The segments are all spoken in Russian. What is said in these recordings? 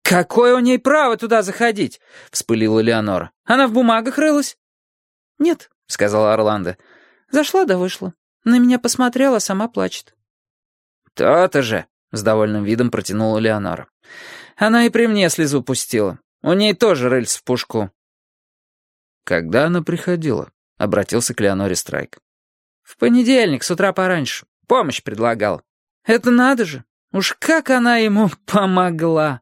«Какое у ней право туда заходить?» — вспылила Леонора. «Она в бумагах рылась?» «Нет», — сказала Орландо. «Зашла да вышла. На меня посмотрела, сама плачет». «То-то же», — с довольным видом протянула Леонора. «Она и при мне слезу пустила. У ней тоже рыльц в пушку». «Когда она приходила?» — обратился к Леоноре Страйк. «В понедельник, с утра пораньше. Помощь предлагал. Это надо же! Уж как она ему помогла!»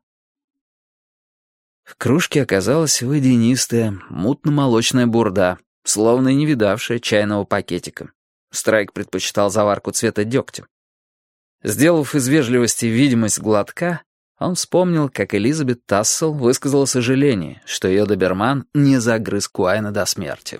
В кружке оказалась водянистая, мутно-молочная бурда, словно и не видавшая чайного пакетика. Страйк предпочитал заварку цвета дегтя. Сделав из вежливости видимость глотка, он вспомнил, как Элизабет Тассел высказала сожаление, что ее доберман не загрыз Куайна до смерти.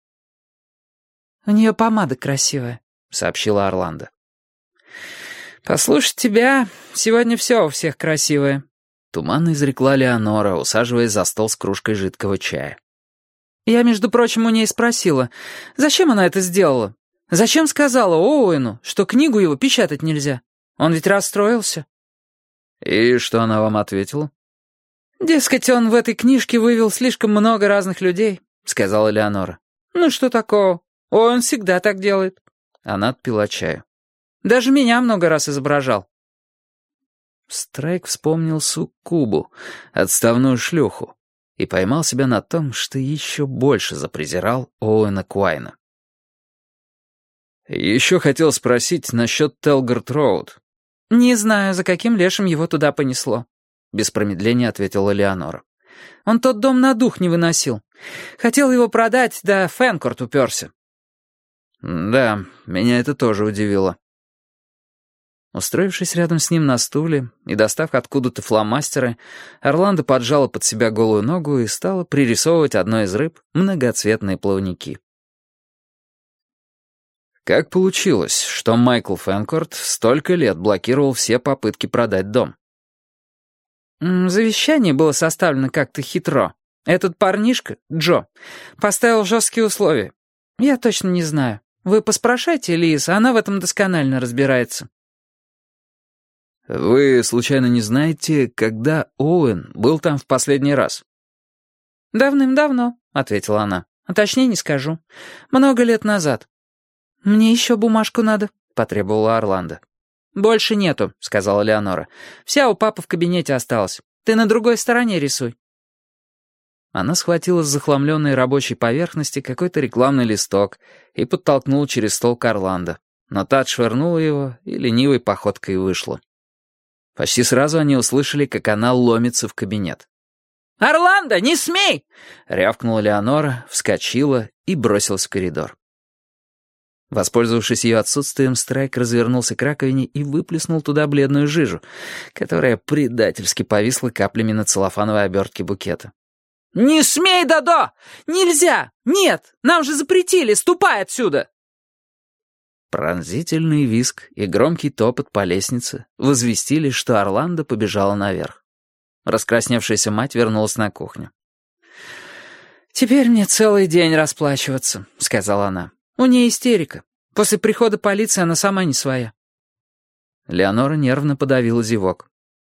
«У нее помада красивая», — сообщила Орландо. «Послушать тебя, сегодня все у всех красивое», — туманно изрекла Леонора, усаживаясь за стол с кружкой жидкого чая. «Я, между прочим, у ней спросила, зачем она это сделала? Зачем сказала Оуэну, что книгу его печатать нельзя? Он ведь расстроился». «И что она вам ответила?» «Дескать, он в этой книжке вывел слишком много разных людей», — сказала Леонора. «Ну что такого? Он всегда так делает». Она отпила чаю. «Даже меня много раз изображал». Страйк вспомнил суккубу, отставную шлюху, и поймал себя на том, что еще больше запрезирал Оуэна Куайна. «Еще хотел спросить насчет Телгарт-Роуд». «Не знаю, за каким лешим его туда понесло», — без промедления ответила Леонора. «Он тот дом на дух не выносил. Хотел его продать, да Фэнкорт уперся». «Да, меня это тоже удивило». Устроившись рядом с ним на стуле и достав откуда-то фломастеры, Орландо поджала под себя голую ногу и стала пририсовывать одной из рыб многоцветные плавники. Как получилось, что Майкл Фэнкорт столько лет блокировал все попытки продать дом? «Завещание было составлено как-то хитро. Этот парнишка, Джо, поставил жесткие условия. Я точно не знаю. Вы поспрашайте Лиз, она в этом досконально разбирается». «Вы, случайно, не знаете, когда Оуэн был там в последний раз?» «Давным-давно», — ответила она. «А точнее не скажу. Много лет назад». «Мне еще бумажку надо», — потребовала Орландо. «Больше нету», — сказала Леонора. «Вся у папы в кабинете осталась. Ты на другой стороне рисуй». Она схватила с захламленной рабочей поверхности какой-то рекламный листок и подтолкнула через стол к Орландо. Но та отшвырнула его и ленивой походкой вышла. Почти сразу они услышали, как она ломится в кабинет. «Орландо, не смей!» — рявкнула Леонора, вскочила и бросилась в коридор. Воспользовавшись ее отсутствием, Страйк развернулся к раковине и выплеснул туда бледную жижу, которая предательски повисла каплями на целлофановой обертке букета. «Не смей, Додо! Нельзя! Нет! Нам же запретили! Ступай отсюда!» Пронзительный визг и громкий топот по лестнице возвестили, что Орландо побежала наверх. Раскрасневшаяся мать вернулась на кухню. «Теперь мне целый день расплачиваться», — сказала она. «У нее истерика. После прихода полиции она сама не своя». Леонора нервно подавила зевок.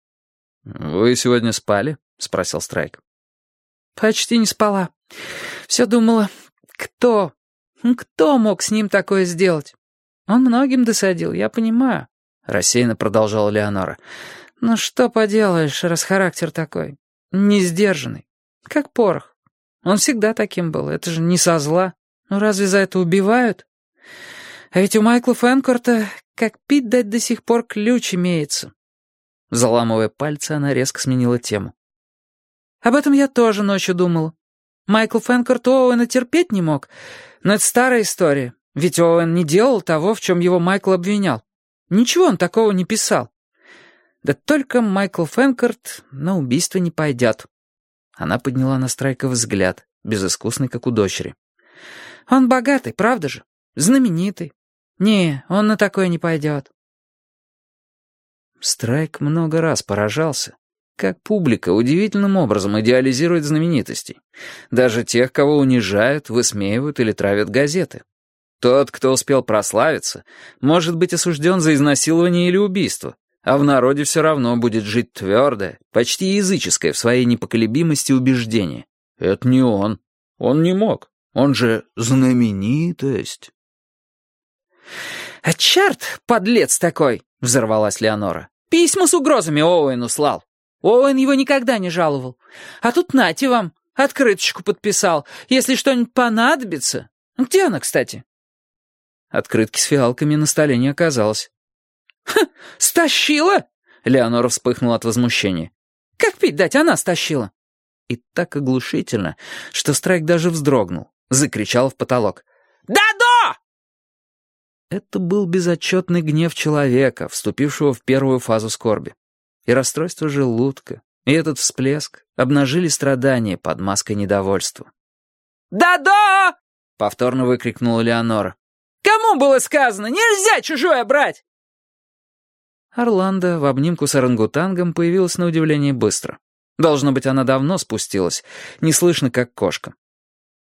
«Вы сегодня спали?» — спросил Страйк. «Почти не спала. Все думала, кто мог с ним такое сделать? Он многим досадил, я понимаю», — рассеянно продолжала Леонора. «Но что поделаешь, раз характер такой, несдержанный, как порох. Он всегда таким был, это же не со зла. Ну разве за это убивают? А ведь у Майкла Фэнкорта, как пить дать, до сих пор ключ имеется». Заламывая пальцы, она резко сменила тему. «Об этом я тоже ночью думала. Майкл Фэнкорт Оуэна терпеть не мог, но это старая история. Ведь Оуэн не делал того, в чем его Майкл обвинял. Ничего он такого не писал. Да только Майкл Фэнкорт на убийство не пойдет». Она подняла на Страйка взгляд, безыскусный, как у дочери. «Он богатый, правда же? Знаменитый. Не, он на такое не пойдет». Страйк много раз поражался, как публика удивительным образом идеализирует знаменитостей, даже тех, кого унижают, высмеивают или травят газеты. Тот, кто успел прославиться, может быть осужден за изнасилование или убийство, А в народе все равно будет жить твердое, почти языческое в своей непоколебимости убеждение. Это не он. Он не мог. Он же знаменитость. «А черт, подлец такой!» — взорвалась Леонора. «Письма с угрозами Оуэну слал. Оуэн его никогда не жаловал. А тут нате вам, открыточку подписал. Если что-нибудь понадобится. Где она, кстати?» Открытки с фиалками на столе не оказалось. «Ха! Стащила?» — Леонора вспыхнула от возмущения. «Как пить дать, она стащила». И так оглушительно, что Страйк даже вздрогнул, закричал в потолок. «Да-да!» Это был безотчетный гнев человека, вступившего в первую фазу скорби. И расстройство желудка, и этот всплеск обнажили страдания под маской недовольства. «Да-да!» — повторно выкрикнула Леонора. «Кому было сказано? Нельзя чужое брать!» Орландо в обнимку с орангутангом появилась на удивление быстро. Должно быть, она давно спустилась, не слышно, как кошка.